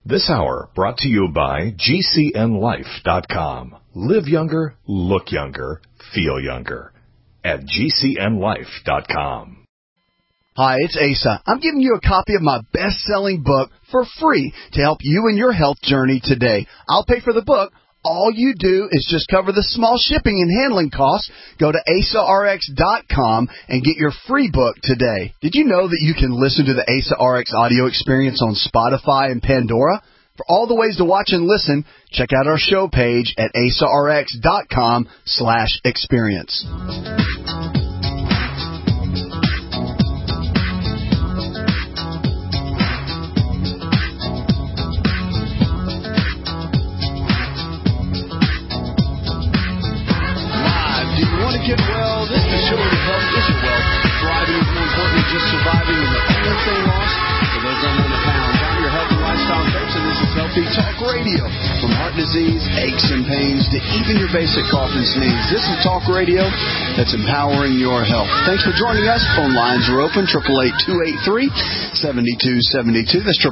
This hour brought to you by GCNLife.com. Live younger, look younger, feel younger. At GCNLife.com. Hi, it's Asa. I'm giving you a copy of my best-selling book for free to help you in your health journey today. I'll pay for the book. All you do is just cover the small shipping and handling costs. Go to AsaRx.com and get your free book today. Did you know that you can listen to the Asa RX audio experience on Spotify and Pandora? For all the ways to watch and listen, check out our show page at AsaRx.com/experience. Get well, this is the show to help get you well. Thriving is more important than just surviving, and the only thing lost for those unwanted pounds. I'm your health and lifestyle coach, and this is Healthy Talk Radio. From heart disease, aches and pains, to even your basic cough and sneeze, this is Talk Radio that's empowering your health. Thanks for joining us. Phone lines are open, 888-283-7272. That's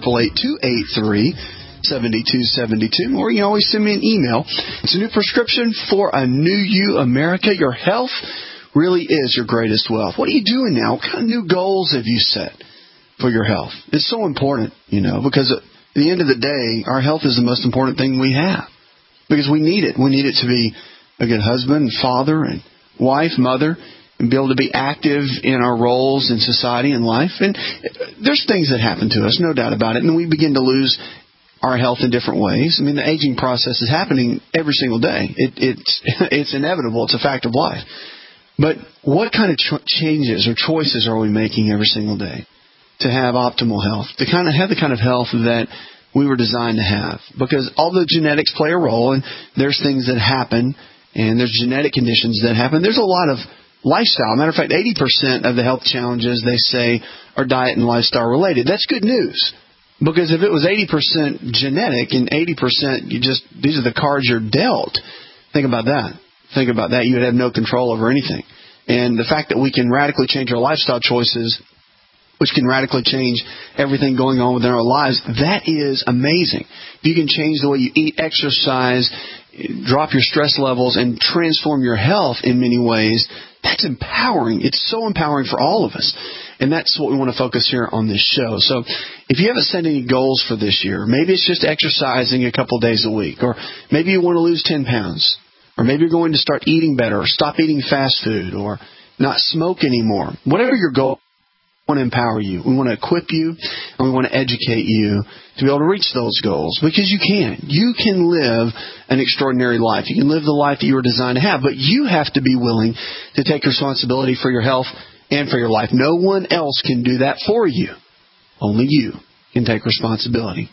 888-283-7272, or you can always send me an email. It's a new prescription for a new you, America. Your health really is your greatest wealth. What are you doing now? What kind of new goals have you set for your health? It's so important, because at the end of the day, our health is the most important thing we have, because we need it. We need it to be a good husband, father, and wife, mother, and be able to be active in our roles in society and life. And there's things that happen to us, no doubt about it, and we begin to lose our health in different ways. I mean, the aging process is happening every single day. It's inevitable. It's a fact of life. But what kind of changes or choices are we making every single day to have optimal health, to kind of have the kind of health that we were designed to have? Because although genetics play a role, and there's things that happen, and there's genetic conditions that happen, there's a lot of lifestyle. Matter of fact, 80% of the health challenges, they say, are diet and lifestyle related. That's good news. Because if it was 80% genetic and 80% these are the cards you're dealt, think about that. Think about that. You would have no control over anything. And the fact that we can radically change our lifestyle choices, which can radically change everything going on within our lives, that is amazing. If you can change the way you eat, exercise, drop your stress levels, and transform your health in many ways, that's empowering. It's so empowering for all of us. And that's what we want to focus here on this show. So if you haven't set any goals for this year, maybe it's just exercising a couple days a week, or maybe you want to lose 10 pounds, or maybe you're going to start eating better, or stop eating fast food, or not smoke anymore. Whatever your goal, we want to empower you. We want to equip you, and we want to educate you to be able to reach those goals, because you can. You can live an extraordinary life. You can live the life that you were designed to have, but you have to be willing to take responsibility for your health and for your life. No one else can do that for you. Only you can take responsibility.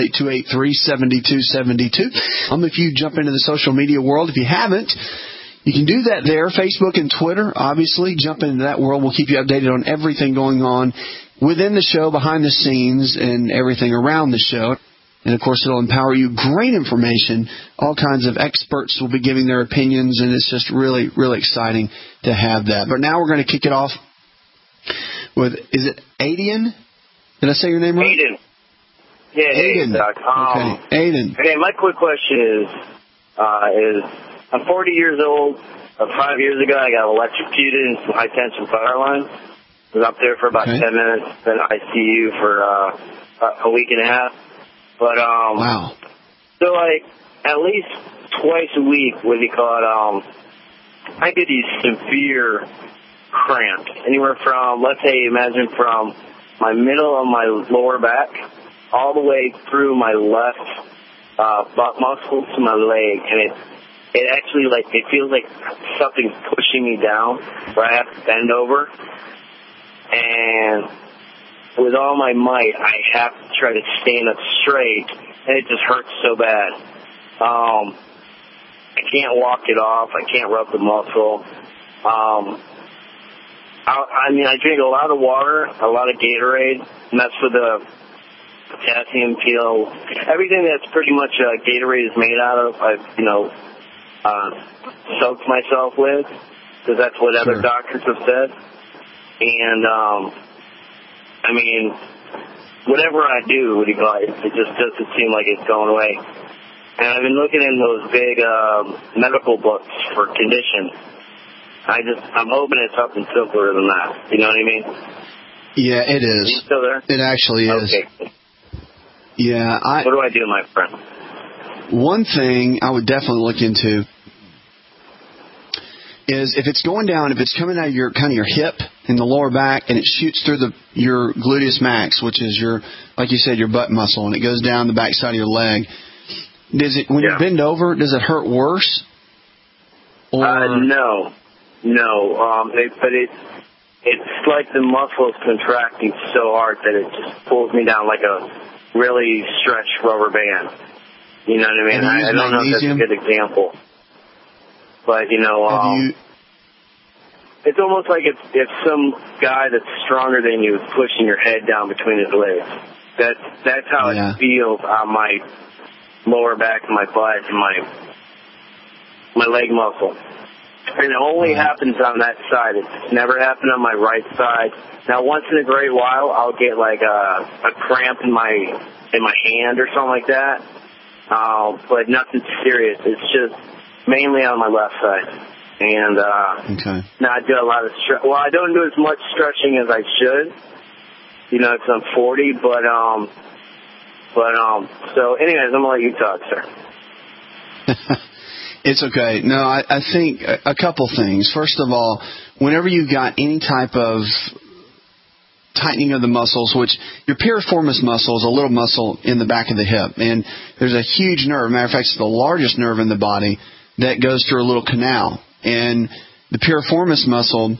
888-283-7272. If you jump into the social media world, if you haven't, you can do that there, Facebook and Twitter. Obviously, jump into that world. We'll keep you updated on everything going on within the show, behind the scenes, and everything around the show. And, of course, it'll empower you. Great information. All kinds of experts will be giving their opinions, and it's just really, really exciting to have that. But now we're going to kick it off with, is it Aiden? Did I say your name right? Aiden. Yeah, Aiden. Okay, Aiden. Okay, my quick question is I'm 40 years old. 5 years ago, I got electrocuted in some high-tension fire lines. I was up there for about 10 minutes, then ICU for a week and a half. But, wow. So, at least twice a week, I get these severe cramps. Anywhere from, imagine from my middle of my lower back all the way through my left butt muscle to my leg. And it actually, it feels like something's pushing me down where I have to bend over. And with all my might, I have to try to stand up straight, and it just hurts so bad. I can't walk it off. I can't rub the muscle. I drink a lot of water, a lot of Gatorade, and that's for the potassium peel. Everything that's pretty much Gatorade is made out of, I've, soaked myself with, because that's what other doctors have said. And, whatever I do, it just doesn't seem like it's going away. And I've been looking in those big medical books for conditions. I'm hoping it's something simpler than that. You know what I mean? Yeah, it is. Are you still there? It actually is. Okay. Yeah. What do I do, my friend? One thing I would definitely look into is if it's going down, if it's coming out of your hip in the lower back and it shoots through your gluteus max, which is like you said, your butt muscle, and it goes down the back side of your leg. When you bend over, does it hurt worse? Or no. But it's like the muscle is contracting so hard that it just pulls me down like a really stretched rubber band. You know what I mean? I don't know if that's a good example. But, it's almost like if some guy that's stronger than you is pushing your head down between his legs. That's how it feels on my lower back and my butt and my leg muscle. And it only happens on that side. It's never happened on my right side. Now, once in a great while, I'll get like a cramp in my hand or something like that. But nothing serious. It's just mainly on my left side. And now I do a lot of well, I don't do as much stretching as I should. Because I'm 40, so anyways, I'm gonna let you talk, sir. It's okay. No, I think a couple things. First of all, whenever you got any type of tightening of the muscles, which your piriformis muscle is a little muscle in the back of the hip, and there's a huge nerve. Matter of fact, it's the largest nerve in the body that goes through a little canal. And the piriformis muscle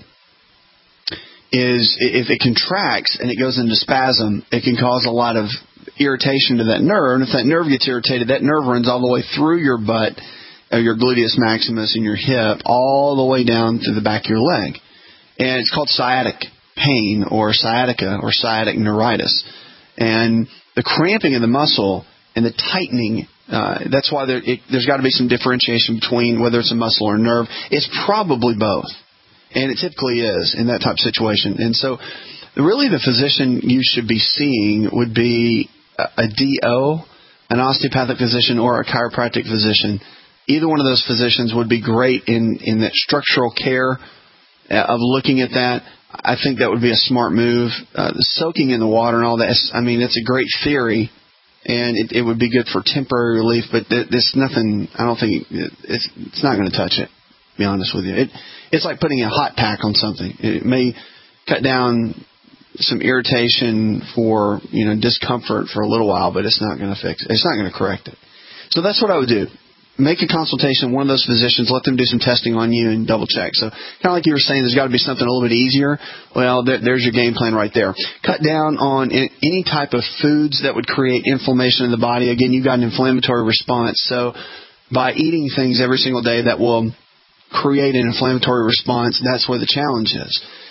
if it contracts and it goes into spasm, it can cause a lot of irritation to that nerve. And if that nerve gets irritated, that nerve runs all the way through your butt, your gluteus maximus and your hip, all the way down to the back of your leg. And it's called sciatic pain or sciatica or sciatic neuritis. And the cramping of the muscle and the tightening, that's why there's got to be some differentiation between whether it's a muscle or a nerve. It's probably both. And it typically is in that type of situation. And so really the physician you should be seeing would be a DO, an osteopathic physician, or a chiropractic physician. Either one of those physicians would be great in that structural care of looking at that. I think that would be a smart move. Soaking in the water and all that, it's a great theory, and it would be good for temporary relief, but there's nothing, I don't think, it's not going to touch it, to be honest with you. It's like putting a hot pack on something. It may cut down some irritation for, discomfort for a little while, but it's not going to fix it. It's not going to correct it. So that's what I would do. Make a consultation with one of those physicians. Let them do some testing on you and double check. So kind of like you were saying, there's got to be something a little bit easier. Well, there's your game plan right there. Cut down on any type of foods that would create inflammation in the body. Again, you've got an inflammatory response. So by eating things every single day that will create an inflammatory response, that's where the challenge is.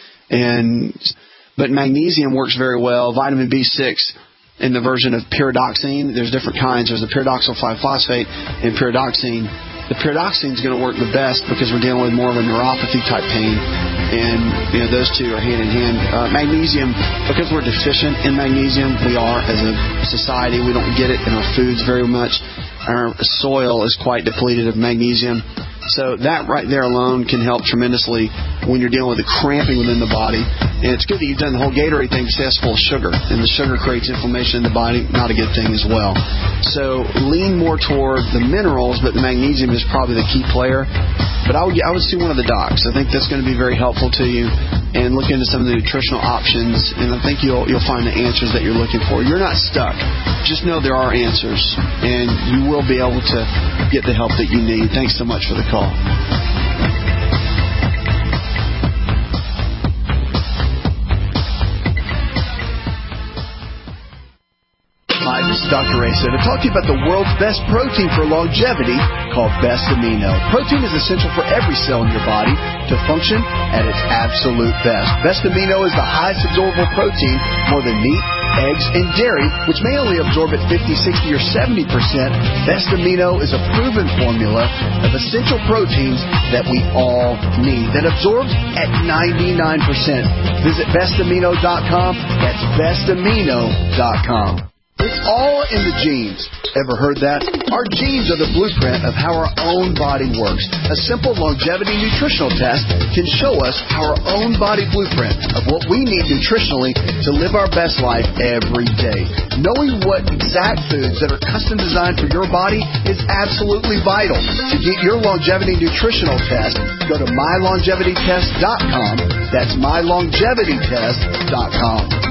But magnesium works very well. Vitamin B6 in the version of pyridoxine. There's different kinds. There's the pyridoxal 5-phosphate and pyridoxine. The pyridoxine is going to work the best because we're dealing with more of a neuropathy type pain, and those two are hand in hand. Magnesium, because we're deficient in magnesium, we are as a society. We don't get it in our foods very much. Our soil is quite depleted of magnesium. So that right there alone can help tremendously when you're dealing with the cramping within the body. And it's good that you've done the whole Gatorade thing because that's full of sugar. And the sugar creates inflammation in the body, not a good thing as well. So lean more toward the minerals, but the magnesium is probably the key player. But I would see one of the docs. I think that's going to be very helpful to you. And look into some of the nutritional options. And I think you'll find the answers that you're looking for. You're not stuck. Just know there are answers. And you will be able to get the help that you need. Thanks so much for the call. Hi, this is Dr. Asa to talk to you about the world's best protein for longevity called Best Amino. Protein is essential for every cell in your body to function at its absolute best. Best Amino is the highest absorbable protein, more than meat, eggs, and dairy, which may only absorb at 50, 60, or 70%, Best Amino is a proven formula of essential proteins that we all need, that absorbs at 99%. Visit bestamino.com. That's bestamino.com. It's all in the genes. Ever heard that? Our genes are the blueprint of how our own body works. A simple longevity nutritional test can show us our own body blueprint of what we need nutritionally to live our best life every day. Knowing what exact foods that are custom designed for your body is absolutely vital. To get your longevity nutritional test, go to mylongevitytest.com. That's mylongevitytest.com.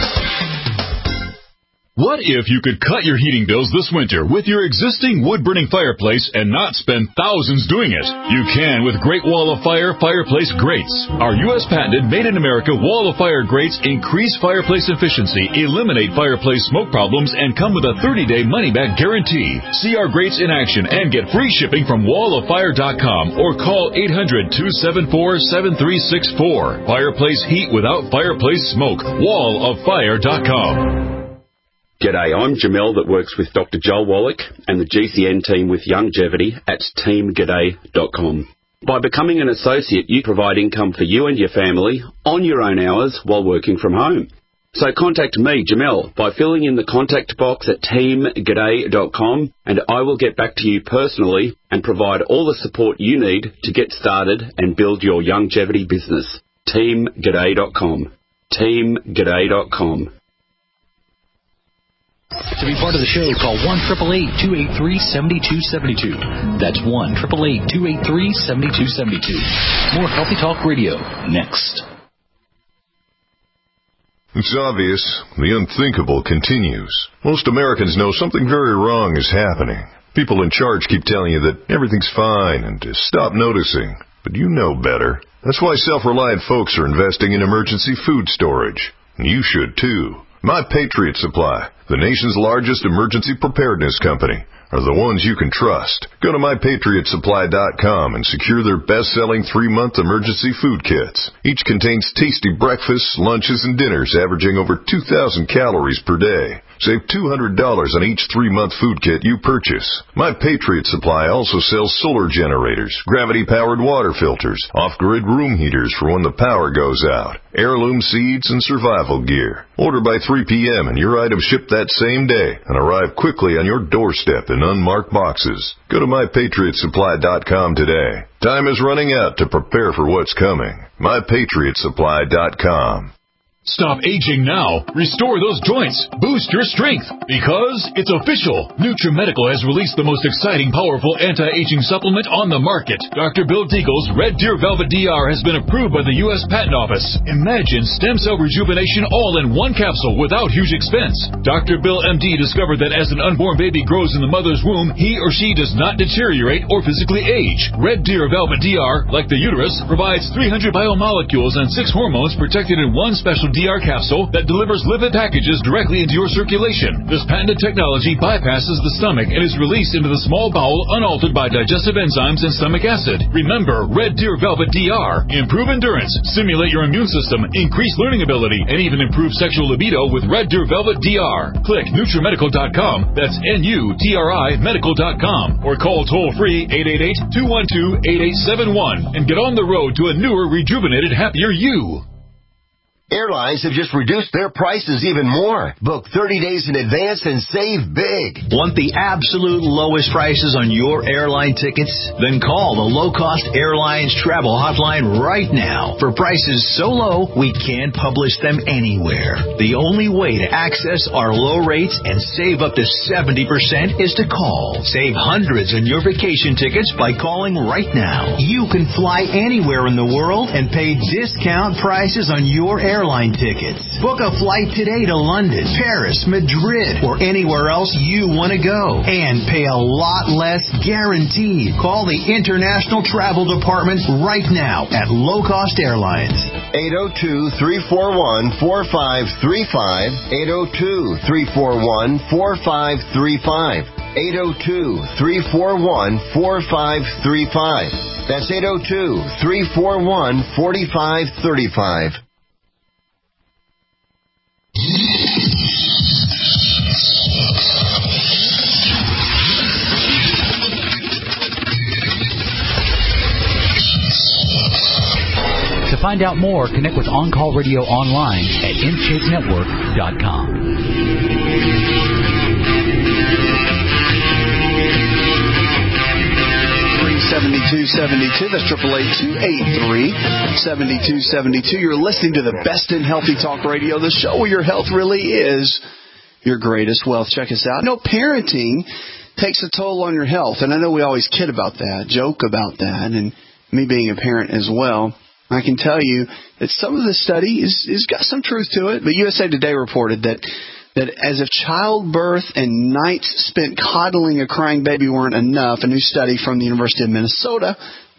What if you could cut your heating bills this winter with your existing wood-burning fireplace and not spend thousands doing it? You can with Great Wall of Fire fireplace grates. Our U.S. patented made-in-America Wall of Fire grates increase fireplace efficiency, eliminate fireplace smoke problems, and come with a 30-day money-back guarantee. See our grates in action and get free shipping from walloffire.com or call 800-274-7364. Fireplace heat without fireplace smoke. walloffire.com. G'day, I'm Jamel that works with Dr. Joel Wallach and the GCN team with Longevity at teamg'day.com. By becoming an associate, you provide income for you and your family on your own hours while working from home. So contact me, Jamel, by filling in the contact box at teamg'day.com, and I will get back to you personally and provide all the support you need to get started and build your longevity business. teamg'day.com. teamg'day.com. To be part of the show, call 1-888-283-7272. That's 1-888-283-7272. More Healthy Talk Radio, next. It's obvious. The unthinkable continues. Most Americans know something very wrong is happening. People in charge keep telling you that everything's fine and to stop noticing. But you know better. That's why self-reliant folks are investing in emergency food storage. And you should, too. My Patriot Supply, the nation's largest emergency preparedness company, are the ones you can trust. Go to MyPatriotSupply.com and secure their best-selling 3-month emergency food kits. Each contains tasty breakfasts, lunches, and dinners averaging over 2,000 calories per day. Save $200 on each 3-month food kit you purchase. My Patriot Supply also sells solar generators, gravity-powered water filters, off-grid room heaters for when the power goes out, heirloom seeds, and survival gear. Order by 3 p.m. and your items ship that same day and arrive quickly on your doorstep in unmarked boxes. Go to MyPatriotSupply.com today. Time is running out to prepare for what's coming. MyPatriotSupply.com. Stop aging now. Restore those joints. Boost your strength. Because it's official. NutriMedical has released the most exciting, powerful anti-aging supplement on the market. Dr. Bill Deagle's Red Deer Velvet DR has been approved by the U.S. Patent Office. Imagine stem cell rejuvenation all in one capsule without huge expense. Dr. Bill MD discovered that as an unborn baby grows in the mother's womb, he or she does not deteriorate or physically age. Red Deer Velvet DR, like the uterus, provides 300 biomolecules and 6 hormones protected in one special DR capsule that delivers lipid packages directly into your circulation. This patented technology bypasses the stomach and is released into the small bowel unaltered by digestive enzymes and stomach acid. Remember, Red Deer Velvet DR. Improve endurance, stimulate your immune system, increase learning ability, and even improve sexual libido with Red Deer Velvet DR. Click NutriMedical.com, that's N-U-T-R-I Medical.com, or call toll-free 888-212-8871 and get on the road to a newer, rejuvenated, happier you. Airlines have just reduced their prices even more. Book 30 days in advance and save big. Want the absolute lowest prices on your airline tickets? Then call the Low Cost Airlines Travel Hotline right now. For prices so low, we can't publish them anywhere. The only way to access our low rates and save up to 70% is to call. Save hundreds on your vacation tickets by calling right now. You can fly anywhere in the world and pay discount prices on your airline tickets. Book a flight today to London, Paris, Madrid, or anywhere else you want to go. And pay a lot less guaranteed. Call the International Travel Department right now at Low Cost Airlines. 802-341-4535. 802-341-4535. 802-341-4535. That's 802-341-4535. find out more, connect with On Call Radio online at InShapeNetwork.com. 7272. That's 888-283-7272. You're listening to the best in healthy talk radio, the show where your health really is your greatest wealth. Check us out. No, parenting takes a toll on your health, and I know we always kid about that, joke about that, and me being a parent as well. I can tell you that some of the study is got some truth to it, but USA Today reported that as if childbirth and nights spent coddling a crying baby weren't enough, a new study from the University of Minnesota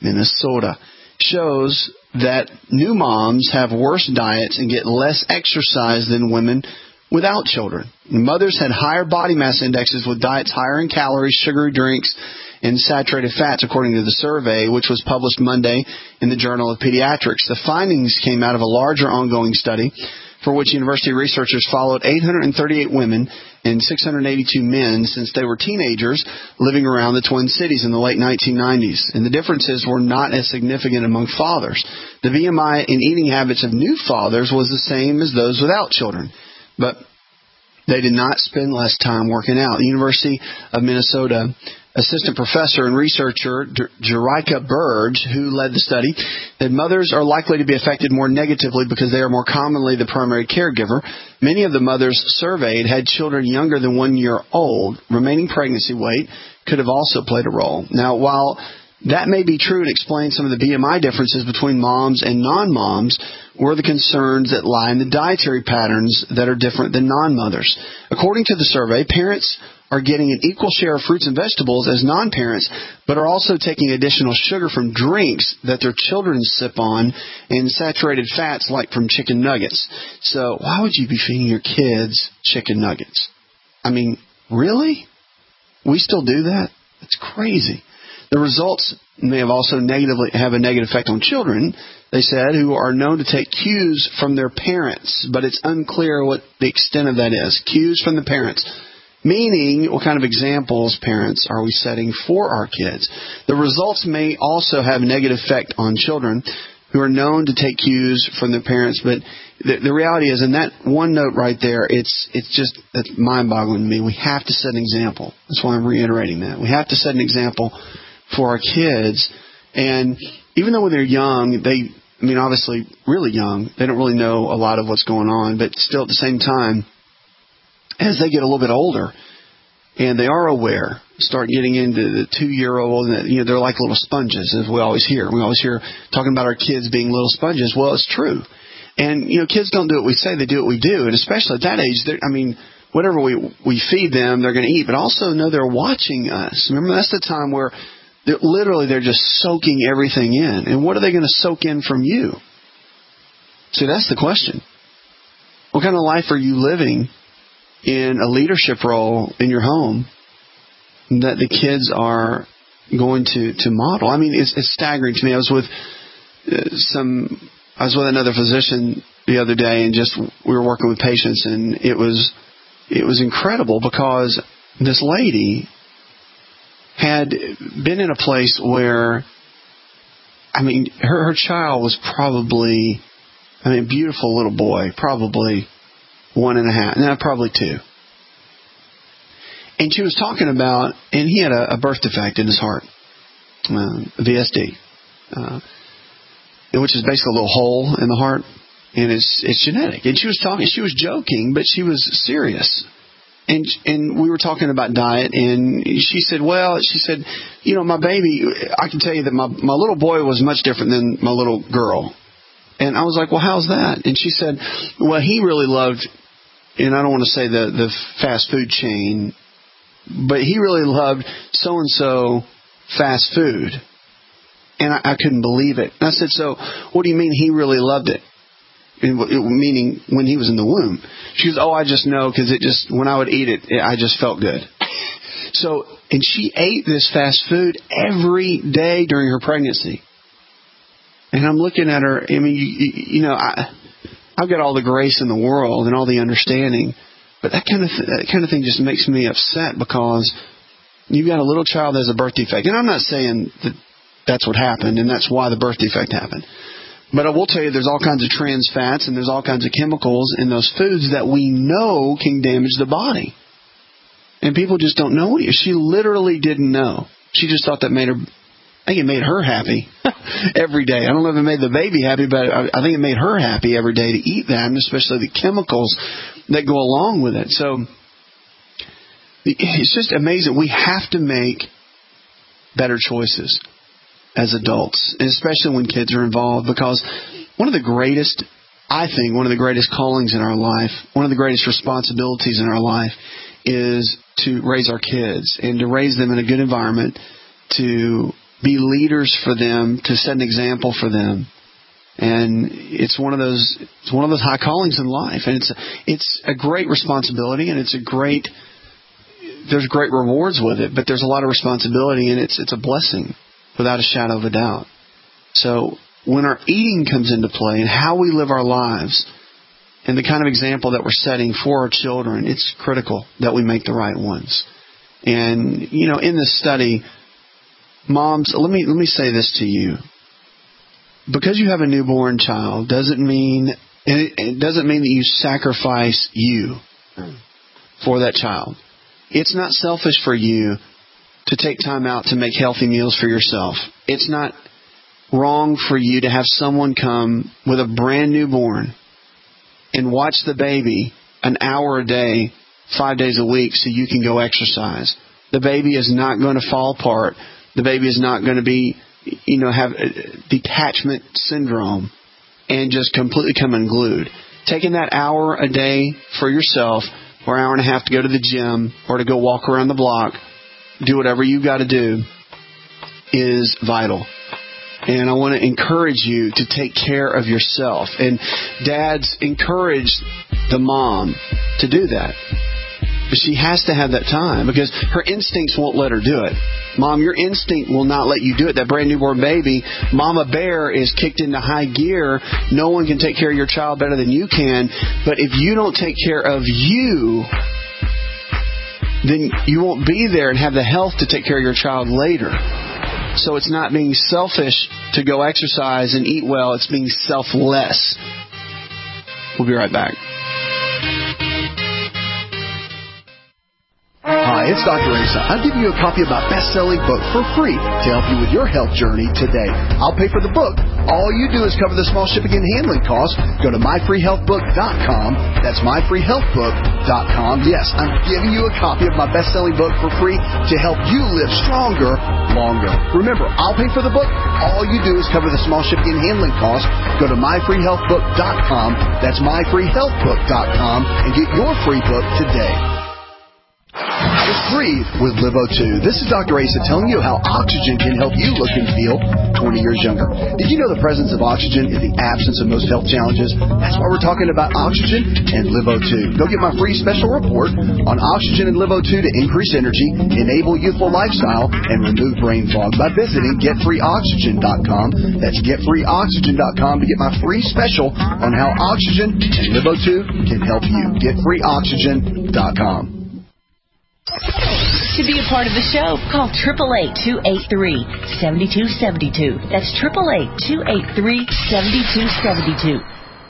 shows that new moms have worse diets and get less exercise than women without children. Mothers had higher body mass indexes with diets higher in calories, sugary drinks, and saturated fats, according to the survey, which was published Monday in the Journal of Pediatrics. The findings came out of a larger ongoing study for which university researchers followed 838 women and 682 men since they were teenagers living around the Twin Cities in the late 1990s. And the differences were not as significant among fathers. The BMI and eating habits of new fathers was the same as those without children. But they did not spend less time working out. The University of Minnesota assistant professor and researcher Jerika Burge, who led the study, that mothers are likely to be affected more negatively because they are more commonly the primary caregiver. Many of the mothers surveyed had children younger than 1 year old. Remaining pregnancy weight could have also played a role. Now, while that may be true and explain some of the BMI differences between moms and non-moms, were the concerns that lie in the dietary patterns that are different than non-mothers. According to the survey, parents are getting an equal share of fruits and vegetables as non-parents, but are also taking additional sugar from drinks that their children sip on and saturated fats like from chicken nuggets. So why would you be feeding your kids chicken nuggets? I mean, really? We still do that? It's crazy. The results may have also have a negative effect on children, they said, who are known to take cues from their parents, but it's unclear what the extent of that is. Cues from the parents. Meaning, what kind of examples, parents, are we setting for our kids? The results may also have a negative effect on children who are known to take cues from their parents, but the reality is, in that one note right there, it's mind-boggling to me. We have to set an example. That's why I'm reiterating that. We have to set an example for our kids. And even though when they're young, obviously really young, they don't really know a lot of what's going on, but still at the same time, as they get a little bit older and they are aware, start getting into the 2-year-old, they're like little sponges, as we always hear. We always hear talking about our kids being little sponges. Well, it's true. And, kids don't do what we say, they do what we do. And especially at that age, whatever we feed them, they're going to eat. But also know they're watching us. Remember, that's the time where they're just soaking everything in. And what are they going to soak in from you? See, that's the question. What kind of life are you living in a leadership role in your home that the kids are going to model? I mean, it's staggering to me. I was with another physician the other day, and we were working with patients, and it was incredible because this lady had been in a place where, her child was probably, beautiful little boy, probably 1.5, no, probably 2. And she was talking about, and he had a birth defect in his heart, VSD, which is basically a little hole in the heart, and it's genetic. And she was joking, but she was serious. And we were talking about diet, and she said, my baby, I can tell you that my little boy was much different than my little girl. And I was like, well, how's that? And she said, well, he really loved, and I don't want to say the fast food chain, but he really loved so-and-so fast food. And I couldn't believe it. And I said, so what do you mean he really loved it? Meaning when he was in the womb. She goes, I just know because when I would eat it, I just felt good. So, and she ate this fast food every day during her pregnancy. And I'm looking at her, I've got all the grace in the world and all the understanding, but that kind of thing just makes me upset because you've got a little child that has a birth defect. And I'm not saying that that's what happened and that's why the birth defect happened. But I will tell you, there's all kinds of trans fats and there's all kinds of chemicals in those foods that we know can damage the body. And people just don't know. She literally didn't know. She just thought that made her, I think it made her happy every day. I don't know if it made the baby happy, but I think it made her happy every day to eat that, and especially the chemicals that go along with it. So it's just amazing. We have to make better choices as adults, and especially when kids are involved, because one of the greatest callings in our life, one of the greatest responsibilities in our life is to raise our kids and to raise them in a good environment, to be leaders for them, to set an example for them. And it's one of those high callings in life, and it's a great responsibility, and there's great rewards with it, but there's a lot of responsibility, and it's a blessing without a shadow of a doubt. So when our eating comes into play and how we live our lives and the kind of example that we're setting for our children, it's critical that we make the right ones. And in this study, moms, let me say this to you. Because you have a newborn child doesn't mean that you sacrifice you for that child. It's not selfish for you to take time out to make healthy meals for yourself. It's not wrong for you to have someone come with a brand newborn and watch the baby an hour a day, 5 days a week, so you can go exercise. The baby is not going to fall apart. The baby is not going to be, have detachment syndrome and just completely come unglued. Taking that hour a day for yourself, or an hour and a half to go to the gym, or to go walk around the block, do whatever you got to do, is vital. And I want to encourage you to take care of yourself. And dads, encourage the mom to do that. But she has to have that time, because her instincts won't let her do it. Mom, your instinct will not let you do it. That brand newborn baby, Mama Bear is kicked into high gear. No one can take care of your child better than you can. But if you don't take care of you, then you won't be there and have the health to take care of your child later. So it's not being selfish to go exercise and eat well. It's being selfless. We'll be right back. Hi, it's Dr. Asa. I'm giving you a copy of my best-selling book for free to help you with your health journey today. I'll pay for the book. All you do is cover the small shipping and handling costs. Go to myfreehealthbook.com. That's myfreehealthbook.com. Yes, I'm giving you a copy of my best-selling book for free to help you live stronger, longer. Remember, I'll pay for the book. All you do is cover the small shipping and handling costs. Go to myfreehealthbook.com. That's myfreehealthbook.com and get your free book today. Just breathe with Livo2. This is Dr. Asa telling you how oxygen can help you look and feel 20 years younger. Did you know the presence of oxygen is the absence of most health challenges? That's why we're talking about oxygen and Livo2. Go get my free special report on oxygen and Livo2 to increase energy, enable youthful lifestyle, and remove brain fog by visiting getfreeoxygen.com. That's getfreeoxygen.com to get my free special on how oxygen and Livo2 can help you. Getfreeoxygen.com. To be a part of the show, call 888-283-7272. That's 888-283-7272.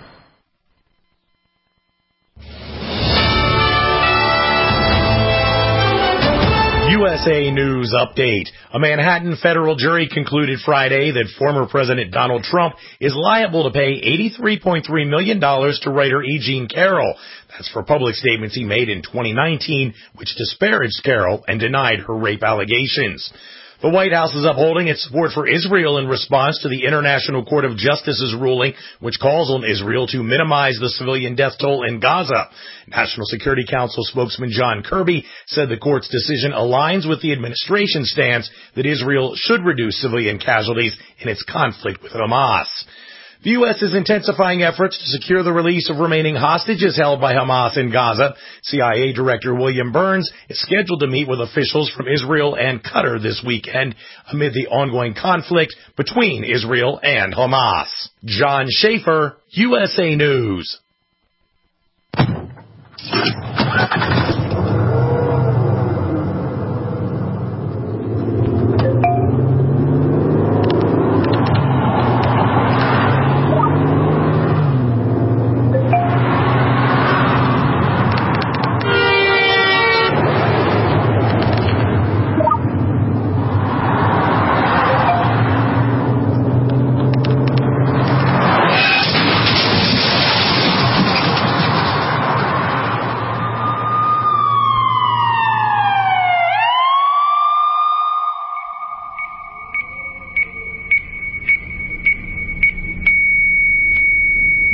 USA News Update. A Manhattan federal jury concluded Friday that former President Donald Trump is liable to pay $83.3 million to writer E. Jean Carroll. That's for public statements he made in 2019, which disparaged Carroll and denied her rape allegations. The White House is upholding its support for Israel in response to the International Court of Justice's ruling, which calls on Israel to minimize the civilian death toll in Gaza. National Security Council spokesman John Kirby said the court's decision aligns with the administration's stance that Israel should reduce civilian casualties in its conflict with Hamas. The U.S. is intensifying efforts to secure the release of remaining hostages held by Hamas in Gaza. CIA Director William Burns is scheduled to meet with officials from Israel and Qatar this weekend amid the ongoing conflict between Israel and Hamas. John Schaefer, USA News.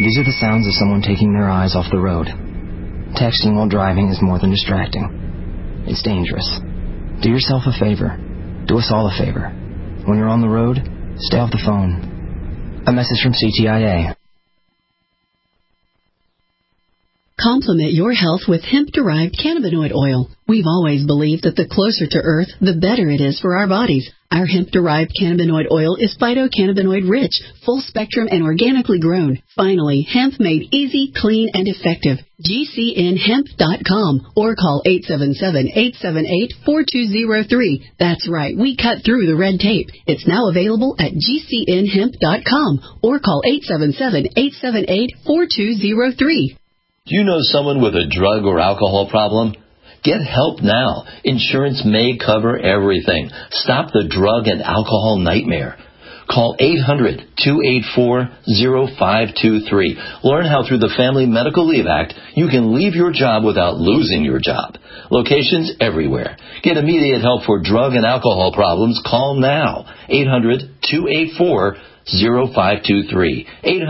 These are the sounds of someone taking their eyes off the road. Texting while driving is more than distracting. It's dangerous. Do yourself a favor. Do us all a favor. When you're on the road, stay off the phone. A message from CTIA. Complement your health with hemp-derived cannabinoid oil. We've always believed that the closer to Earth, the better it is for our bodies. Our hemp-derived cannabinoid oil is phytocannabinoid rich, full spectrum, and organically grown. Finally, hemp made easy, clean, and effective. GCNhemp.com or call 877-878-4203. That's right, we cut through the red tape. It's now available at GCNhemp.com or call 877-878-4203. Do you know someone with a drug or alcohol problem? Get help now. Insurance may cover everything. Stop the drug and alcohol nightmare. Call 800-284-0523. Learn how through the Family Medical Leave Act you can leave your job without losing your job. Locations everywhere. Get immediate help for drug and alcohol problems. Call now. 800-284-0523.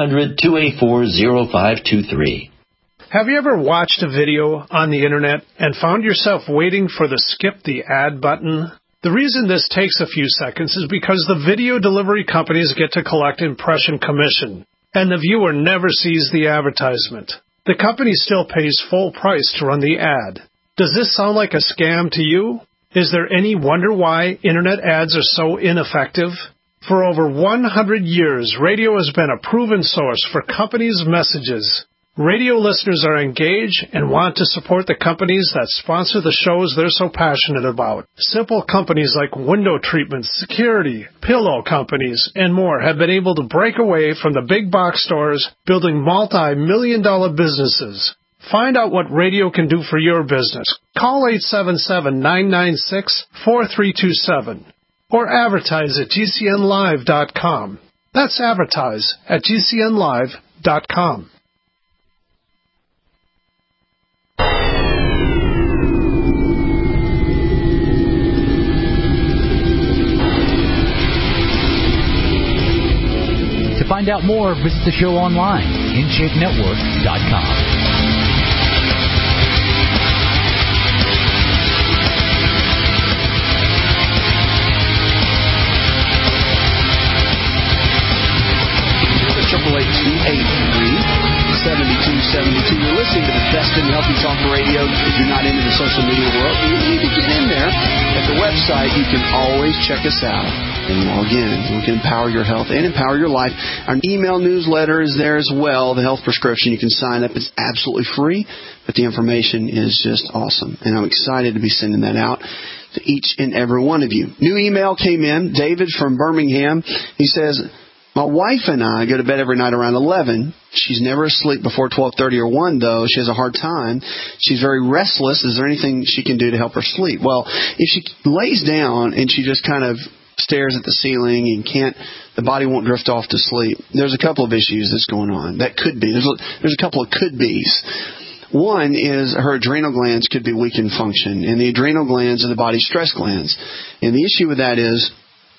800-284-0523. Have you ever watched a video on the internet and found yourself waiting for the skip the ad button? The reason this takes a few seconds is because the video delivery companies get to collect impression commission, and the viewer never sees the advertisement. The company still pays full price to run the ad. Does this sound like a scam to you? Is there any wonder why internet ads are so ineffective? For over 100 years, radio has been a proven source for companies' messages. Radio listeners are engaged and want to support the companies that sponsor the shows they're so passionate about. Simple companies like window treatments, security, pillow companies, and more have been able to break away from the big box stores, building multi-million-dollar businesses. Find out what radio can do for your business. Call 877-996-4327 or advertise at GCNlive.com. That's advertise at GCNlive.com. To find out more, visit the show online, InShapeNetwork.com. You're listening to the best in healthy talk radio. If you're not into the social media world, you need to get in there. At the website, you can always check us out and log in. We can empower your health and empower your life. Our email newsletter is there as well, the health prescription. You can sign up. It's absolutely free, but the information is just awesome. And I'm excited to be sending that out to each and every one of you. New email came in. David from Birmingham. He says, my wife and I go to bed every night around 11. She's never asleep before 12:30 or 1, though. She has a hard time. She's very restless. Is there anything she can do to help her sleep? Well, if she lays down and she just kind of stares at the ceiling and the body won't drift off to sleep, there's a couple of issues that's going on. That could be. There's a couple of could-bes. One is her adrenal glands could be weak in function, and the adrenal glands are the body's stress glands. And the issue with that is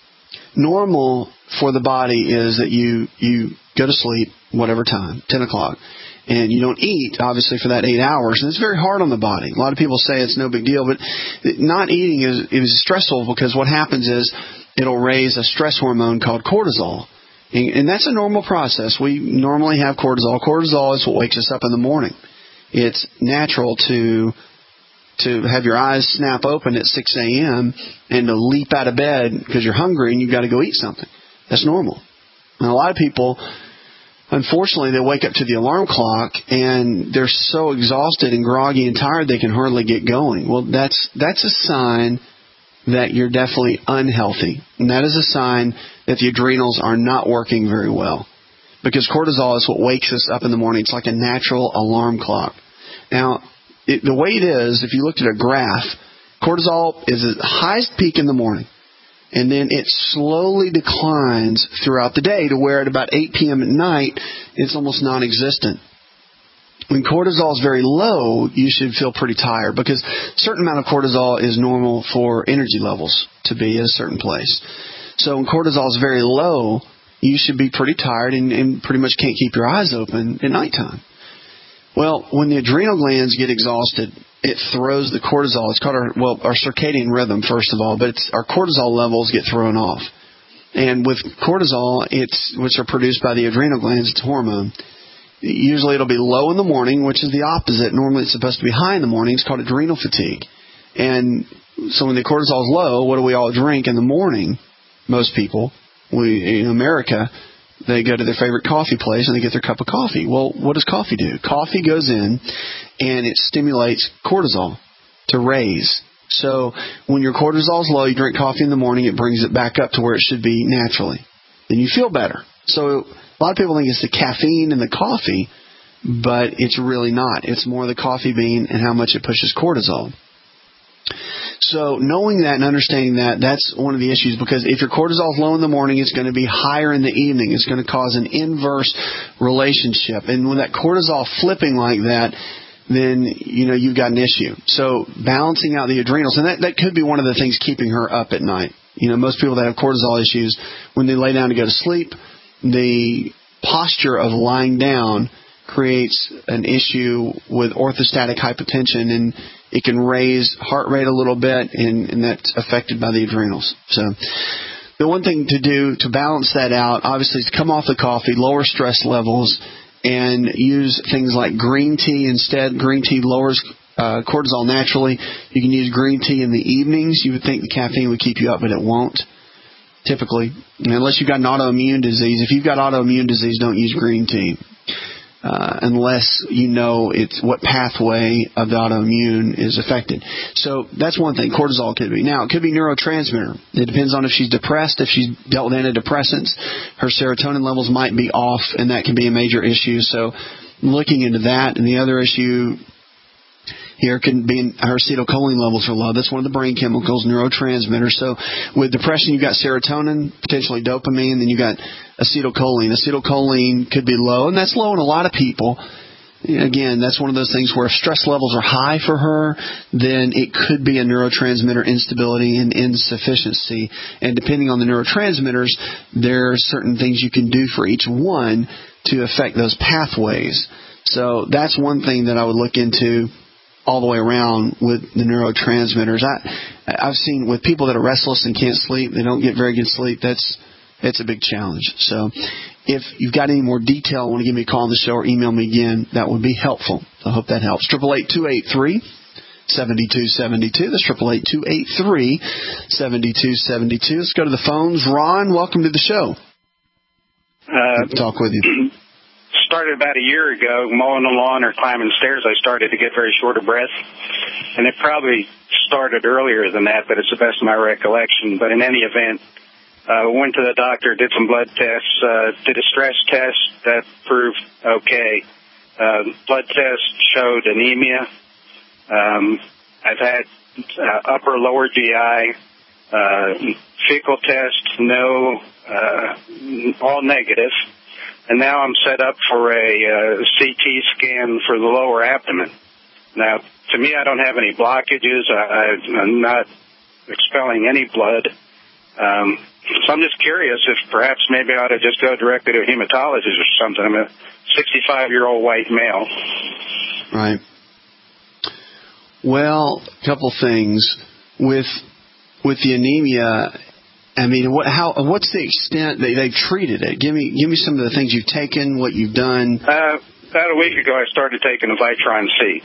normal for the body is that you go to sleep whatever time, 10 o'clock, and you don't eat, obviously, for that 8 hours. And it's very hard on the body. A lot of people say it's no big deal, but not eating is stressful because what happens is it'll raise a stress hormone called cortisol. And that's a normal process. We normally have cortisol. Cortisol is what wakes us up in the morning. It's natural to have your eyes snap open at 6 a.m. and to leap out of bed because you're hungry and you've got to go eat something. That's normal. And a lot of people, unfortunately, they wake up to the alarm clock and they're so exhausted and groggy and tired they can hardly get going. Well, that's a sign that you're definitely unhealthy. And that is a sign that the adrenals are not working very well. Because cortisol is what wakes us up in the morning. It's like a natural alarm clock. Now, the way it is, if you looked at a graph, cortisol is at the highest peak in the morning. And then it slowly declines throughout the day to where at about 8 p.m. at night, it's almost non-existent. When cortisol is very low, you should feel pretty tired because a certain amount of cortisol is normal for energy levels to be at a certain place. So when cortisol is very low, you should be pretty tired and pretty much can't keep your eyes open at nighttime. Well, when the adrenal glands get exhausted, it throws the cortisol. It's called our circadian rhythm, first of all, but our cortisol levels get thrown off. And with cortisol, which are produced by the adrenal glands, it's a hormone. Usually it'll be low in the morning, which is the opposite. Normally it's supposed to be high in the morning. It's called adrenal fatigue. And so when the cortisol is low, what do we all drink in the morning? Most people, in America, they go to their favorite coffee place and they get their cup of coffee. Well, what does coffee do? Coffee goes in and it stimulates cortisol to raise. So when your cortisol is low, you drink coffee in the morning, it brings it back up to where it should be naturally. Then you feel better. So a lot of people think it's the caffeine in the coffee, but it's really not. It's more the coffee bean and how much it pushes cortisol. So knowing that and understanding that, that's one of the issues, because if your cortisol is low in the morning, it's going to be higher in the evening. It's going to cause an inverse relationship. And when that cortisol flipping like that, then you've got an issue. So balancing out the adrenals, and that could be one of the things keeping her up at night. Most people that have cortisol issues, when they lay down to go to sleep, the posture of lying down creates an issue with orthostatic hypotension, and it can raise heart rate a little bit, and that's affected by the adrenals. So the one thing to do to balance that out, obviously, is come off the coffee, lower stress levels, and use things like green tea instead. Green tea lowers cortisol naturally. You can use green tea in the evenings. You would think the caffeine would keep you up, but it won't, typically. Unless you've got an autoimmune disease. If you've got autoimmune disease, don't use green tea. Unless you know it's what pathway of the autoimmune is affected. So that's one thing. Cortisol could be. Now, it could be neurotransmitter. It depends on if she's depressed. If she's dealt with antidepressants, her serotonin levels might be off, and that can be a major issue. So looking into that. And the other issue here can be her acetylcholine levels are low. That's one of the brain chemicals, neurotransmitters. So with depression, you've got serotonin, potentially dopamine, then you've got acetylcholine. Acetylcholine could be low, and that's low in a lot of people. Again, that's one of those things where if stress levels are high for her, then it could be a neurotransmitter instability and insufficiency. And depending on the neurotransmitters, there are certain things you can do for each one to affect those pathways. So that's one thing that I would look into all the way around with the neurotransmitters. I've seen with people that are restless and can't sleep, they don't get very good sleep. It's a big challenge. So if you've got any more detail, want to give me a call on the show or email me again, that would be helpful. I hope that helps. 888-283-7272. That's 888-283-7272. Let's go to the phones. Ron, welcome to the show. Talk with you. Started about a year ago, mowing the lawn or climbing stairs. I started to get very short of breath, and it probably started earlier than that, but it's the best of my recollection. But in any event, went to the doctor, did some blood tests, did a stress test that proved okay. Blood test showed anemia. I've had upper lower GI, fecal test, no, all negative. And now I'm set up for a CT scan for the lower abdomen. Now, to me, I don't have any blockages. I'm not expelling any blood. So I'm just curious if perhaps maybe I ought to just go directly to a hematologist or something. I'm a 65-year-old white male. Right. Well, a couple things. With the anemia, I mean, what's the extent that they've treated it? Give me some of the things you've taken, what you've done. About a week ago, I started taking a Vitron C.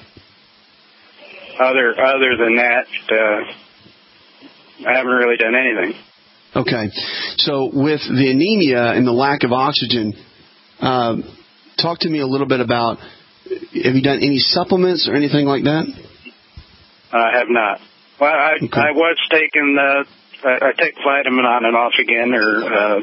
Other than that, I haven't really done anything. Okay. So with the anemia and the lack of oxygen, talk to me a little bit about, have you done any supplements or anything like that? I have not. Well, I was taking... I take vitamin on and off again, or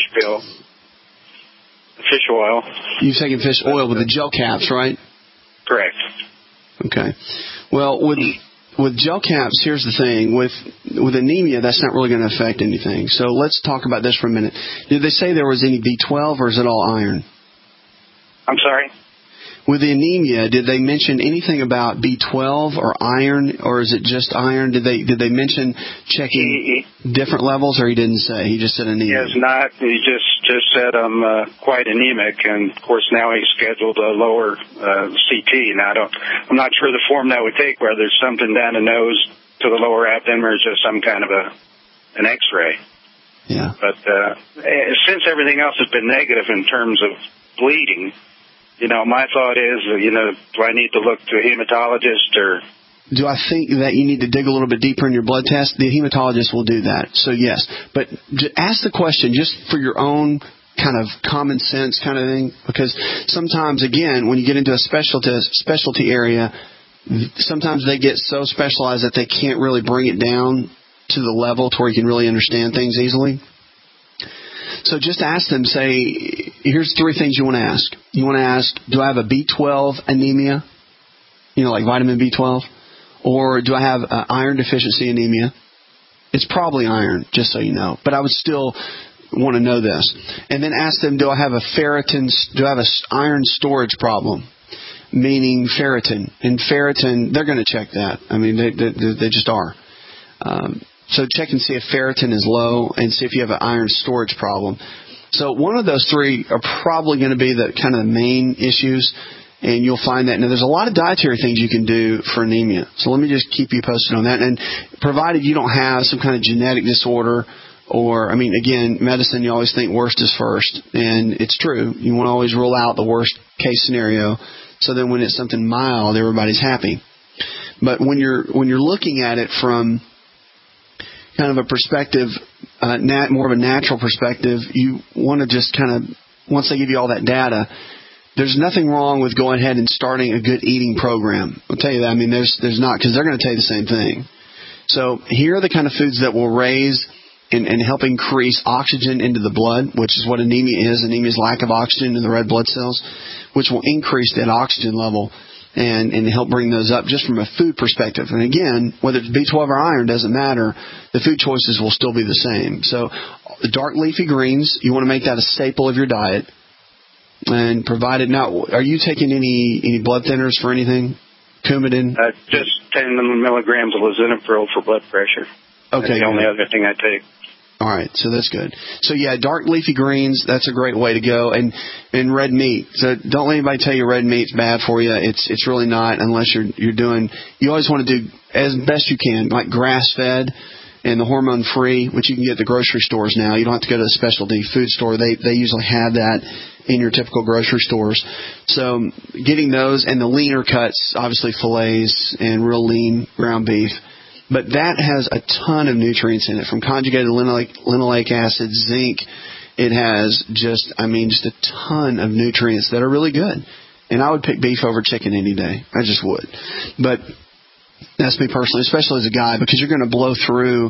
fish oil. You've taken fish oil with the gel caps, right? Correct. Okay. Well, with gel caps, here's the thing. With anemia, that's not really going to affect anything. So let's talk about this for a minute. Did they say there was any B12, or is it all iron? I'm sorry? With the anemia, did they mention anything about B12 or iron, or is it just iron? Did they mention checking different levels, or he didn't say? He just said anemia. He has not. He just said I'm quite anemic, and of course now he's scheduled a lower CT. Now I'm not sure the form that would take, whether it's something down the nose to the lower abdomen or just some kind of an X-ray. Yeah. But since everything else has been negative in terms of bleeding, my thought is, do I need to look to a hematologist or? Do I think that you need to dig a little bit deeper in your blood test? The hematologist will do that. So yes, but ask the question just for your own kind of common sense kind of thing, because sometimes, again, when you get into a specialty area, sometimes they get so specialized that they can't really bring it down to the level to where you can really understand things easily. So just ask them, say, here's 3 things you want to ask. You want to ask, do I have a B12 anemia? Like vitamin B12? Or do I have iron deficiency anemia? It's probably iron, just so you know. But I would still want to know this. And then ask them, do I have an iron storage problem? Meaning ferritin. And ferritin, they're going to check that. I mean, they just are. So check and see if ferritin is low and see if you have an iron storage problem. So one of those 3 are probably going to be the kind of the main issues, and you'll find that. Now, there's a lot of dietary things you can do for anemia. So let me just keep you posted on that. And provided you don't have some kind of genetic disorder or, again, medicine, you always think worst is first. And it's true. You want to always rule out the worst case scenario. So then when it's something mild, everybody's happy. But when you're looking at it from kind of a perspective, more of a natural perspective, you want to just kind of, once they give you all that data, there's nothing wrong with going ahead and starting a good eating program. I'll tell you that. There's not, because they're going to tell you the same thing. So here are the kind of foods that will raise and help increase oxygen into the blood, which is what anemia is. Anemia is lack of oxygen in the red blood cells, which will increase that oxygen level and help bring those up just from a food perspective. And again, whether it's B12 or iron, doesn't matter. The food choices will still be the same. So the dark leafy greens, you want to make that a staple of your diet. And provided, now, are you taking any blood thinners for anything? Coumadin? Just 10 milligrams of lisinopril for blood pressure. Okay. That's the only other thing I take. All right, so that's good. So yeah, dark leafy greens, that's a great way to go. And red meat. So don't let anybody tell you red meat's bad for you. It's really not, unless you're doing, you always want to do as best you can, like grass-fed and the hormone-free, which you can get at the grocery stores now. You don't have to go to a specialty food store. They usually have that in your typical grocery stores. So getting those, and the leaner cuts, obviously fillets and real lean ground beef. But that has a ton of nutrients in it, from conjugated linoleic acid, zinc. It has just a ton of nutrients that are really good. And I would pick beef over chicken any day. I just would. But that's me personally, especially as a guy, because you're going to blow through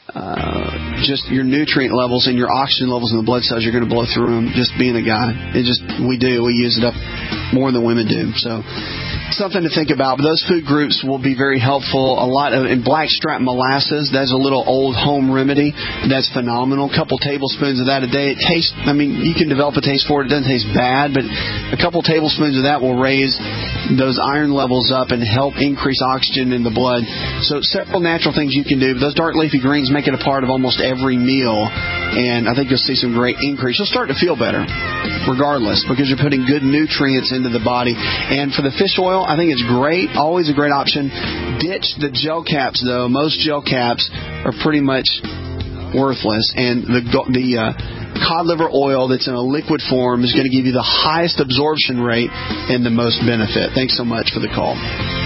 just your nutrient levels and your oxygen levels in the blood cells. You're going to blow through them just being a guy. We use it up more than women do. So something to think about. But those food groups will be very helpful. In blackstrap molasses, that's a little old home remedy. That's phenomenal. A couple tablespoons of that a day. It tastes, you can develop a taste for it. It doesn't taste bad, but a couple tablespoons of that will raise those iron levels up and help increase oxygen in the blood. So several natural things you can do. But those dark leafy greens make it a part of almost every meal, and I think you'll see some great increase. You'll start to feel better regardless, because you're putting good nutrients into the body. And for the fish oil, I think it's great, always a great option. Ditch the gel caps, though. Most gel caps are pretty much worthless, and the cod liver oil that's in a liquid form is going to give you the highest absorption rate and the most benefit. Thanks so much for the call.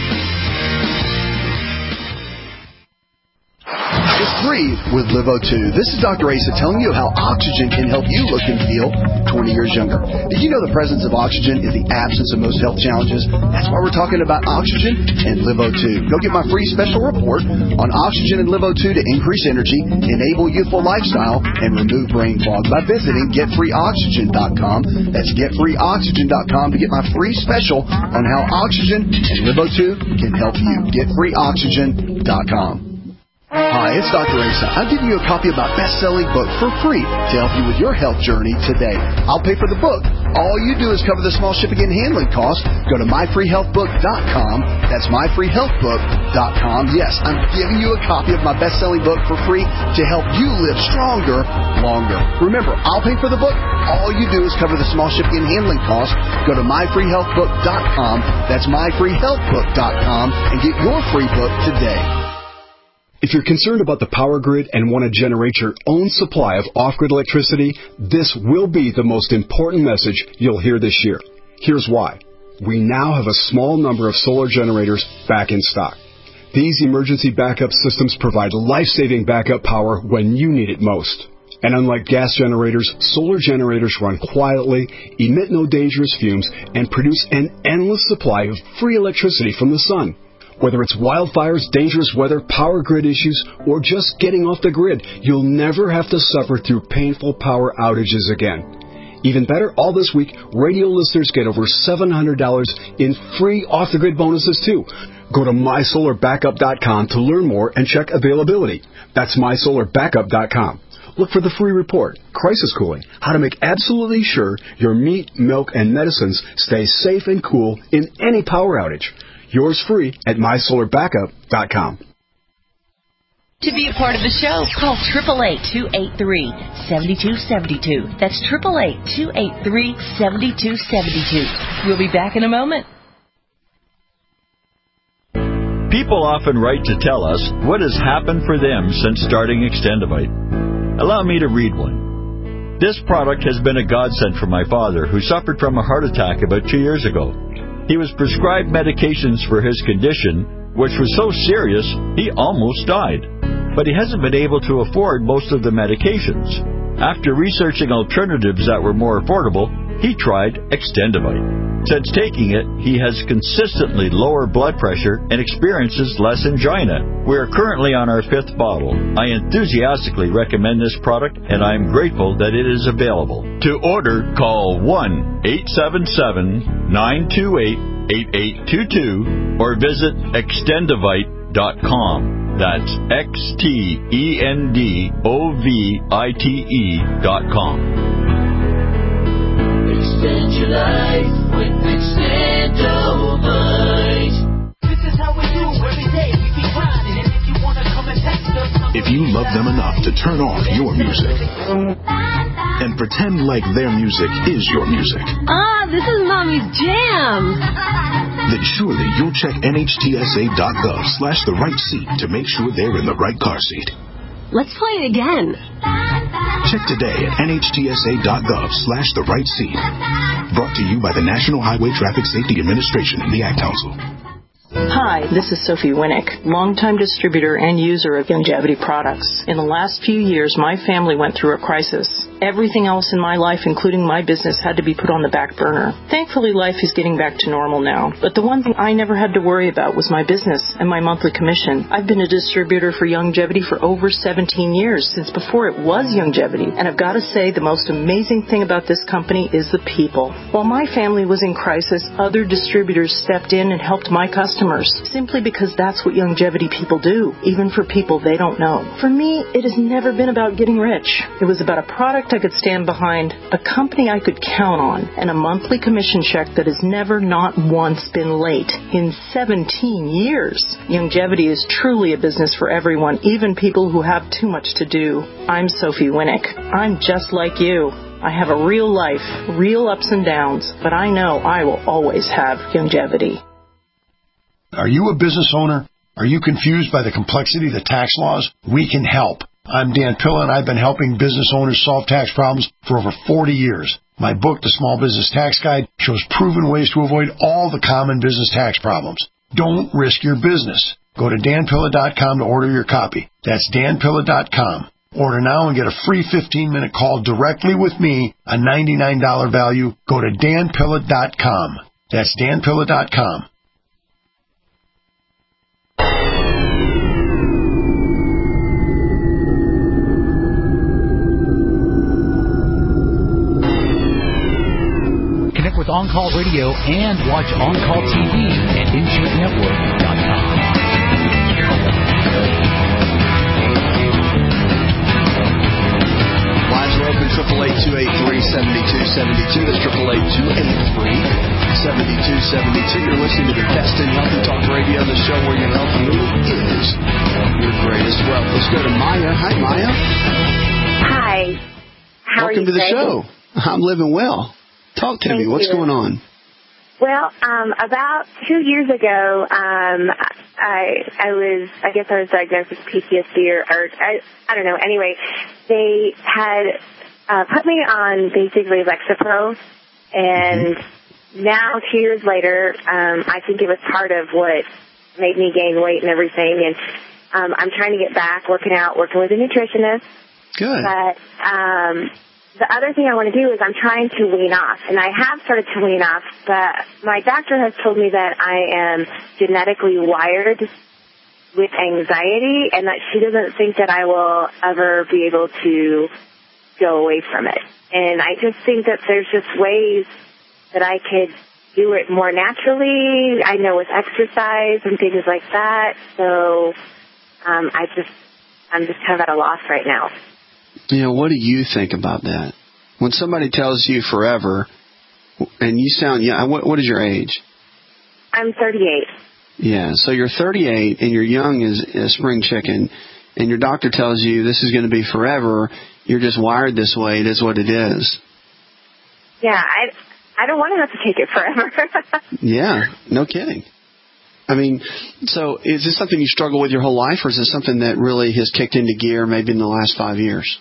It's free with Livo2. This is Dr. Asa telling you how oxygen can help you look and feel 20 years younger. Did you know the presence of oxygen is the absence of most health challenges? That's why we're talking about oxygen and Livo2. Go get my free special report on oxygen and Livo2 to increase energy, enable youthful lifestyle, and remove brain fog by visiting getfreeoxygen.com. That's getfreeoxygen.com to get my free special on how oxygen and Livo2 can help you. Getfreeoxygen.com. Hi, it's Dr. Asa. I'm giving you a copy of my best-selling book for free to help you with your health journey today. I'll pay for the book. All you do is cover the small shipping and handling costs. Go to myfreehealthbook.com. That's myfreehealthbook.com. Yes, I'm giving you a copy of my best-selling book for free to help you live stronger, longer. Remember, I'll pay for the book. All you do is cover the small shipping and handling costs. Go to myfreehealthbook.com. That's myfreehealthbook.com and get your free book today. If you're concerned about the power grid and want to generate your own supply of off-grid electricity, this will be the most important message you'll hear this year. Here's why. We now have a small number of solar generators back in stock. These emergency backup systems provide life-saving backup power when you need it most. And unlike gas generators, solar generators run quietly, emit no dangerous fumes, and produce an endless supply of free electricity from the sun. Whether it's wildfires, dangerous weather, power grid issues, or just getting off the grid, you'll never have to suffer through painful power outages again. Even better, all this week, radio listeners get over $700 in free off-the-grid bonuses, too. Go to mysolarbackup.com to learn more and check availability. That's mysolarbackup.com. Look for the free report, Crisis Cooling, how to make absolutely sure your meat, milk, and medicines stay safe and cool in any power outage. Yours free at mysolarbackup.com. To be a part of the show, call 888-283-7272. That's 888-283-7272. We'll be back in a moment. People often write to tell us what has happened for them since starting Extendivite. Allow me to read one. This product has been a godsend for my father, who suffered from a heart attack about 2 years ago. He was prescribed medications for his condition, which was so serious he almost died. But he hasn't been able to afford most of the medications. After researching alternatives that were more affordable, he tried Extendivite. Since taking it, he has consistently lower blood pressure and experiences less angina. We are currently on our 5th bottle. I enthusiastically recommend this product, and I am grateful that it is available. To order, call 1-877-928-8822 or visit Extendivite.com. That's XTENDOVITE.com. Extend your life with Extendivite. This is how we do every day. We be grinding, and if you wanna come and text us, if you love them enough to turn off your music and pretend like their music is your music, this is Mommy's jam. Then surely you'll check NHTSA.gov/the-right-seat to make sure they're in the right car seat. Let's play it again. Check today at NHTSA.gov/the-right-seat. Brought to you by the National Highway Traffic Safety Administration and the Ad Council. Hi, this is Sophie Winnick, longtime distributor and user of Youngevity products. In the last few years, my family went through a crisis. Everything else in my life, including my business, had to be put on the back burner. Thankfully, life is getting back to normal now. But the one thing I never had to worry about was my business and my monthly commission. I've been a distributor for Youngevity for over 17 years, since before it was Youngevity. And I've got to say, the most amazing thing about this company is the people. While my family was in crisis, other distributors stepped in and helped my customers, simply because that's what Youngevity people do, even for people they don't know. For me, it has never been about getting rich. It was about a product I could stand behind, a company I could count on, and a monthly commission check that has never, not once, been late in 17 years. Youngevity is truly a business for everyone, even people who have too much to do. I'm Sophie Winnick. I'm just like you. I have a real life, real ups and downs, but I know I will always have Youngevity. Are you a business owner? Are you confused by the complexity of the tax laws? We can help. I'm Dan Pilla, and I've been helping business owners solve tax problems for over 40 years. My book, The Small Business Tax Guide, shows proven ways to avoid all the common business tax problems. Don't risk your business. Go to danpilla.com to order your copy. That's danpilla.com. Order now and get a free 15-minute call directly with me, a $99 value. Go to danpilla.com. That's danpilla.com. Connect with On Call Radio and watch On Call TV at IntuitNetwork.com. That's 888-283-7272. You're listening to the best in healthy talk radio, the show where your health really is your greatest wealth. Let's go to Maya. Hi, Maya. Hi. How Welcome are you to the today? show. I'm living well. Talk to me. What's going on? Well, about 2 years ago, I guess I was diagnosed with PTSD or I don't know. Anyway, they had put me on basically Lexapro, and now 2 years later, I think it was part of what made me gain weight and everything. And I'm trying to get back, working out, working with a nutritionist. Good. But the other thing I want to do is I'm trying to wean off, and I have started to wean off, but my doctor has told me that I am genetically wired with anxiety and that she doesn't think that I will ever be able to go away from it. And I just think that there's just ways that I could do it more naturally. I know with exercise and things like that. So I'm just kind of at a loss right now. What do you think about that? When somebody tells you forever, and you sound, what is your age? I'm 38. Yeah, so you're 38 and you're young as a spring chicken, and your doctor tells you this is going to be forever. You're just wired this way. It is what it is. Yeah, I don't want to have to take it forever. Yeah, no kidding. I mean, so is this something you struggle with your whole life, or is this something that really has kicked into gear maybe in the last 5 years?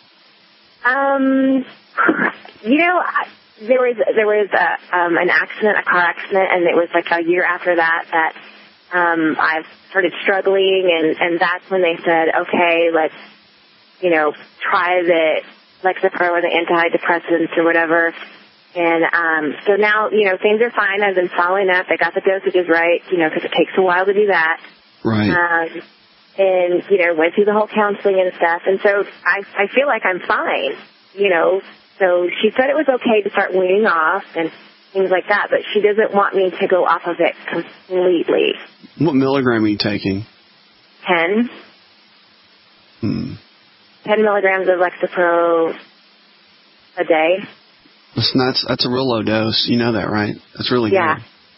There was an accident, a car accident, and it was like a year after that I started struggling, and that's when they said, okay, let's, try the Lexapro or the antidepressants or whatever. And so now, things are fine. I've been following up. I got the dosages right, because it takes a while to do that. Right. And, went through the whole counseling and stuff. And so I feel like I'm fine, So she said it was okay to start weaning off and things like that, but she doesn't want me to go off of it completely. What milligram are you taking? 10. 10 milligrams of Lexapro a day. That's a real low dose. You know that, right? That's really good.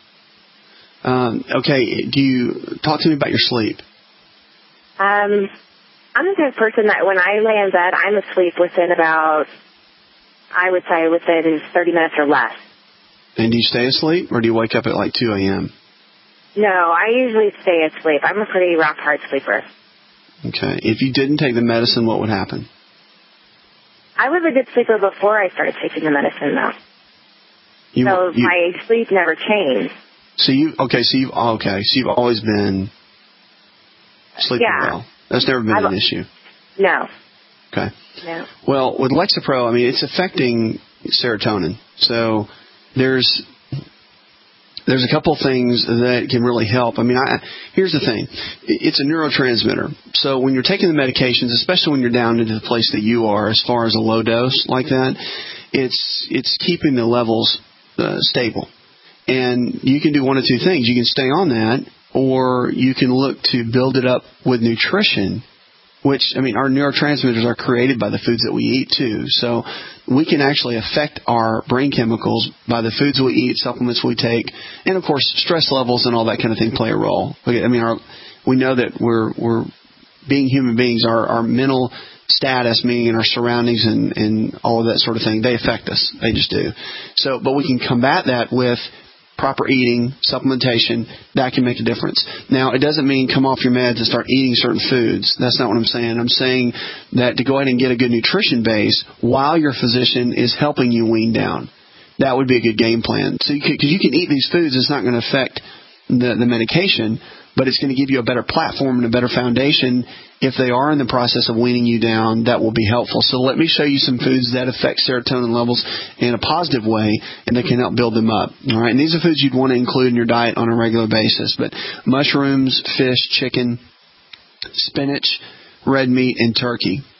Okay, do you talk to me about your sleep? I'm the type of person that when I lay in bed, I'm asleep within about, I would say, within 30 minutes or less. And do you stay asleep, or do you wake up at like 2 a.m.? No, I usually stay asleep. I'm a pretty rock-hard sleeper. Okay. If you didn't take the medicine, what would happen? I was a good sleeper before I started taking the medicine, though. My sleep never changed. So you've always been sleeping well. That's never been an issue. No. Okay. No. Well, with Lexapro, I mean, it's affecting serotonin. So there's a couple things that can really help. I mean, here's the thing. It's a neurotransmitter. So when you're taking the medications, especially when you're down into the place that you are as far as a low dose like that, it's keeping the levels stable. And you can do one of two things. You can stay on that, or you can look to build it up with nutrition, which, I mean, our neurotransmitters are created by the foods that we eat, too. So we can actually affect our brain chemicals by the foods we eat, supplements we take, and, of course, stress levels and all that kind of thing play a role. Okay, I mean, we know that we're being human beings, our mental status, meaning in our surroundings and all of that sort of thing, they affect us. They just do. So, but we can combat that with proper eating, supplementation. That can make a difference. Now, it doesn't mean come off your meds and start eating certain foods. That's not what I'm saying. I'm saying that to go ahead and get a good nutrition base while your physician is helping you wean down. That would be a good game plan. So, because you can eat these foods, it's not going to affect the medication, but it's going to give you a better platform and a better foundation. If they are in the process of weaning you down, that will be helpful. So let me show you some foods that affect serotonin levels in a positive way, and they can help build them up. All right, and these are foods you'd want to include in your diet on a regular basis. But mushrooms, fish, chicken, spinach, red meat, and turkey.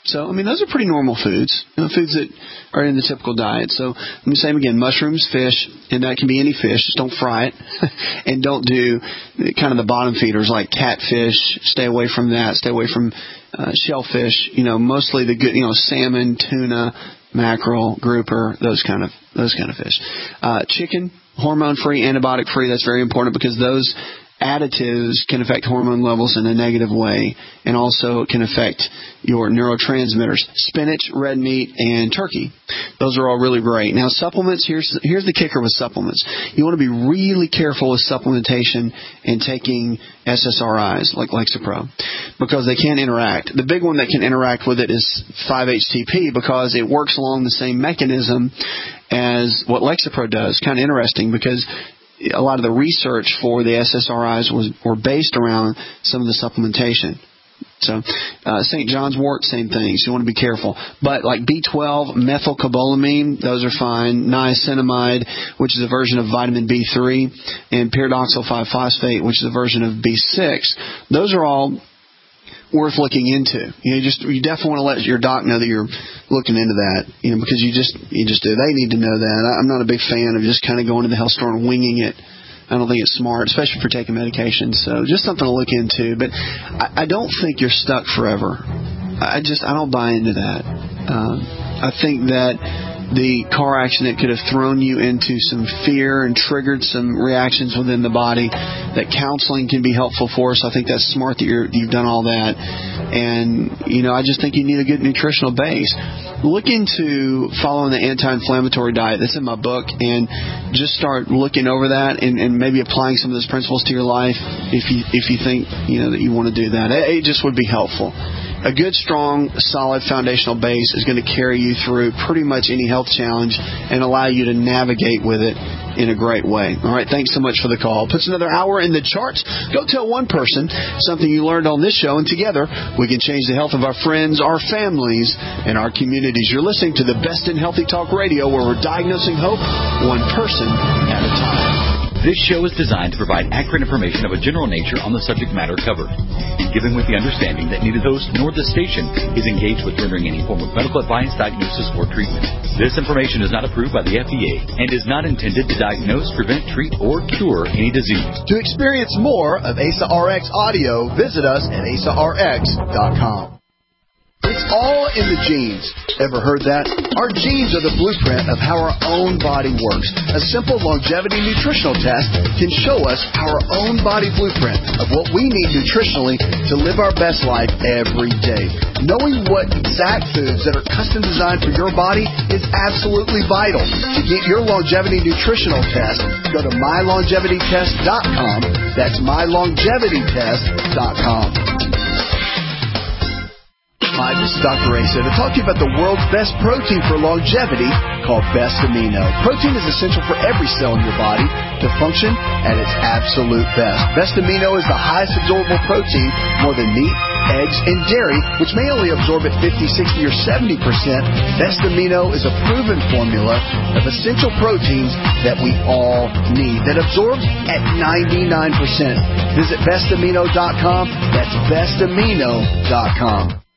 So, I mean, those are pretty normal foods, foods that are in the typical diet. So, let me say them again, mushrooms, fish, and that can be any fish. Just don't fry it. And don't do kind of the bottom feeders like catfish. Stay away from that. Stay away from shellfish. Mostly the good, salmon, tuna, mackerel, grouper, those kind of fish. Chicken, hormone-free, antibiotic-free. That's very important because those additives can affect hormone levels in a negative way, and also can affect your neurotransmitters. Spinach, red meat, and turkey. Those are all really great. Now, supplements, here's the kicker with supplements. You want to be really careful with supplementation and taking SSRIs like Lexapro because they can interact. The big one that can interact with it is 5-HTP because it works along the same mechanism as what Lexapro does. Kind of interesting because a lot of the research for the SSRIs were based around some of the supplementation. So, St. John's wort, same thing. So you want to be careful. But like B12, methylcobalamin, those are fine. Niacinamide, which is a version of vitamin B3, and pyridoxal 5-phosphate, which is a version of B6. Those are all worth looking into. You definitely want to let your doc know that you're looking into that, because you just do. They need to know that. I'm not a big fan of just kind of going to the health store and winging it. I don't think it's smart, especially for taking medication. So just something to look into. But I don't think you're stuck forever. I don't buy into that. I think that the car accident could have thrown you into some fear and triggered some reactions within the body, that counseling can be helpful for us. I think that's smart that you've done all that. And, I just think you need a good nutritional base. Look into following the anti-inflammatory diet that's in my book and just start looking over that and maybe applying some of those principles to your life if you think, that you want to do that. It just would be helpful. A good, strong, solid foundational base is going to carry you through pretty much any health challenge and allow you to navigate with it in a great way. All right, thanks so much for the call. Puts another hour in the charts. Go tell one person something you learned on this show, and together we can change the health of our friends, our families, and our communities. You're listening to the best in Healthy Talk Radio, where we're diagnosing hope one person at a time. This show is designed to provide accurate information of a general nature on the subject matter covered, and given with the understanding that neither host nor the station is engaged with rendering any form of medical advice, diagnosis, or treatment. This information is not approved by the FDA and is not intended to diagnose, prevent, treat, or cure any disease. To experience more of ASA RX audio, visit us at asarx.com. It's all in the genes. Ever heard that? Our genes are the blueprint of how our own body works. A simple longevity nutritional test can show us our own body blueprint of what we need nutritionally to live our best life every day. Knowing what exact foods that are custom designed for your body is absolutely vital. To get your longevity nutritional test, go to mylongevitytest.com. That's mylongevitytest.com. Hi, this is Dr. Asa to talk to you about the world's best protein for longevity called Best Amino. Protein is essential for every cell in your body to function at its absolute best. Best Amino is the highest absorbable protein, more than meat, eggs, and dairy, which may only absorb at 50, 60, or 70%. Best Amino is a proven formula of essential proteins that we all need, that absorbs at 99%. Visit bestamino.com. That's bestamino.com.